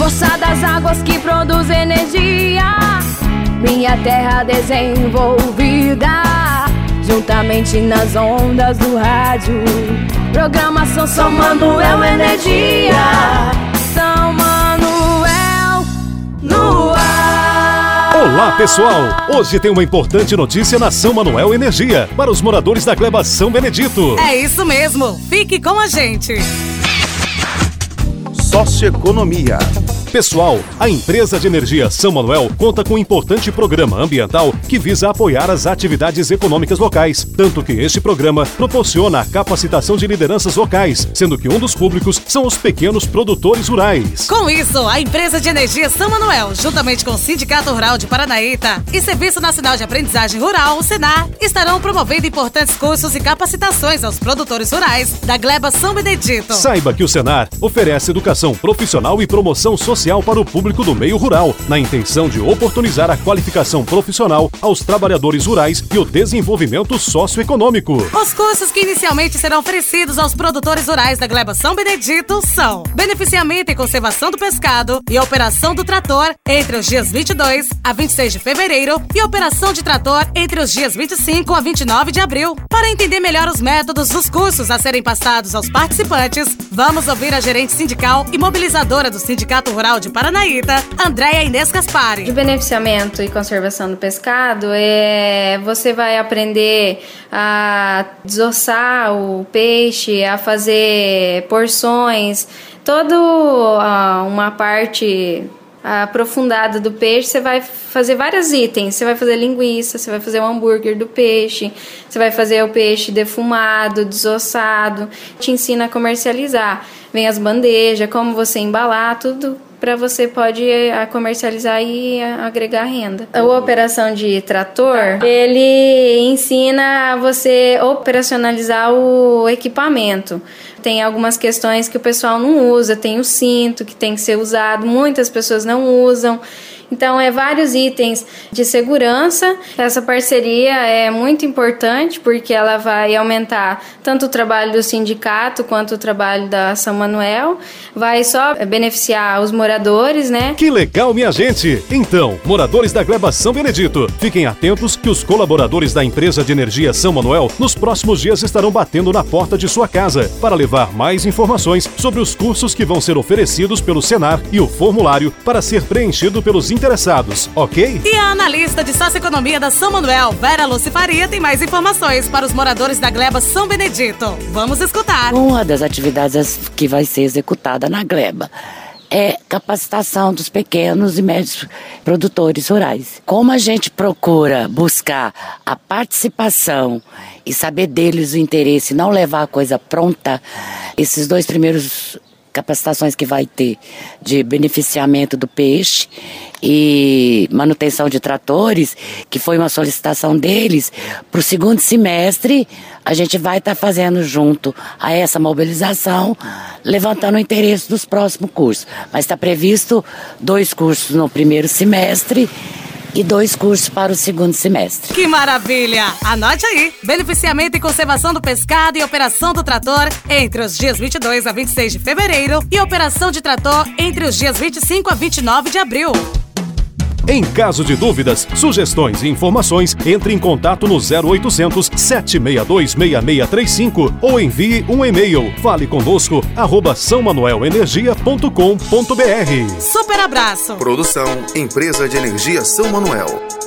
força das águas que produz energia, minha terra desenvolvida, juntamente nas ondas do rádio. Programação São Manuel Energia, São Manuel no ar. Olá pessoal, hoje tem uma importante notícia na São Manuel Energia para os moradores da Gleba São Benedito. É isso mesmo, fique com a gente. Socioeconomia. Pessoal, a empresa de energia São Manuel conta com um importante programa ambiental que visa apoiar as atividades econômicas locais, tanto que este programa proporciona a capacitação de lideranças locais, sendo que um dos públicos são os pequenos produtores rurais. Com isso, a empresa de energia São Manuel, juntamente com o Sindicato Rural de Paranaíta e Serviço Nacional de Aprendizagem Rural, o Senar, estarão promovendo importantes cursos e capacitações aos produtores rurais da Gleba São Benedito. Saiba que o Senar oferece educação profissional e promoção social para o público do meio rural, na intenção de oportunizar a qualificação profissional aos trabalhadores rurais e o desenvolvimento socioeconômico. Os cursos que inicialmente serão oferecidos aos produtores rurais da Gleba São Benedito são beneficiamento e conservação do pescado e operação do trator entre os dias 22 a 26 de fevereiro e operação de trator entre os dias 25 a 29 de abril. Para entender melhor os métodos dos cursos a serem passados aos participantes, vamos ouvir a gerente sindical e mobilizadora do Sindicato Rural de Paranaíta, Andréia Inês Gaspari. De beneficiamento e conservação do pescado, você vai aprender a desossar o peixe, a fazer porções, toda uma parte aprofundada do peixe. Você vai fazer vários itens, você vai fazer linguiça, você vai fazer o hambúrguer do peixe, você vai fazer o peixe defumado, desossado, te ensina a comercializar. Vem as bandejas, como você embalar, tudo para você pode comercializar e agregar renda. A operação de trator, ele ensina você a operacionalizar o equipamento. Tem algumas questões que o pessoal não usa, tem o cinto que tem que ser usado, muitas pessoas não usam. Então, vários itens de segurança. Essa parceria é muito importante porque ela vai aumentar tanto o trabalho do sindicato quanto o trabalho da São Manuel. Vai só beneficiar os moradores, né? Que legal, minha gente! Então, moradores da Gleba São Benedito, fiquem atentos que os colaboradores da empresa de energia São Manuel nos próximos dias estarão batendo na porta de sua casa para levar mais informações sobre os cursos que vão ser oferecidos pelo Senar e o formulário para ser preenchido pelos interessados, ok? E a analista de socioeconomia da São Manuel, Vera Lucifaria, tem mais informações para os moradores da Gleba São Benedito. Vamos escutar. Uma das atividades que vai ser executada na Gleba é capacitação dos pequenos e médios produtores rurais. Como a gente procura buscar a participação e saber deles o interesse, não levar a coisa pronta, esses 2 primeiros capacitações que vai ter de beneficiamento do peixe e manutenção de tratores, que foi uma solicitação deles, para o 2º semestre a gente vai estar fazendo junto a essa mobilização, levantando o interesse dos próximos cursos. Mas está previsto 2 cursos no 1º semestre e 2 cursos para o 2º semestre. Que maravilha! Anote aí! Beneficiamento e conservação do pescado e operação do trator entre os dias 22 a 26 de fevereiro e operação de trator entre os dias 25 a 29 de abril. Em caso de dúvidas, sugestões e informações, entre em contato no 0800 762 6635 ou envie um e-mail faleconosco@sãomanuelenergia.com.br. Super abraço! Produção Empresa de Energia São Manuel.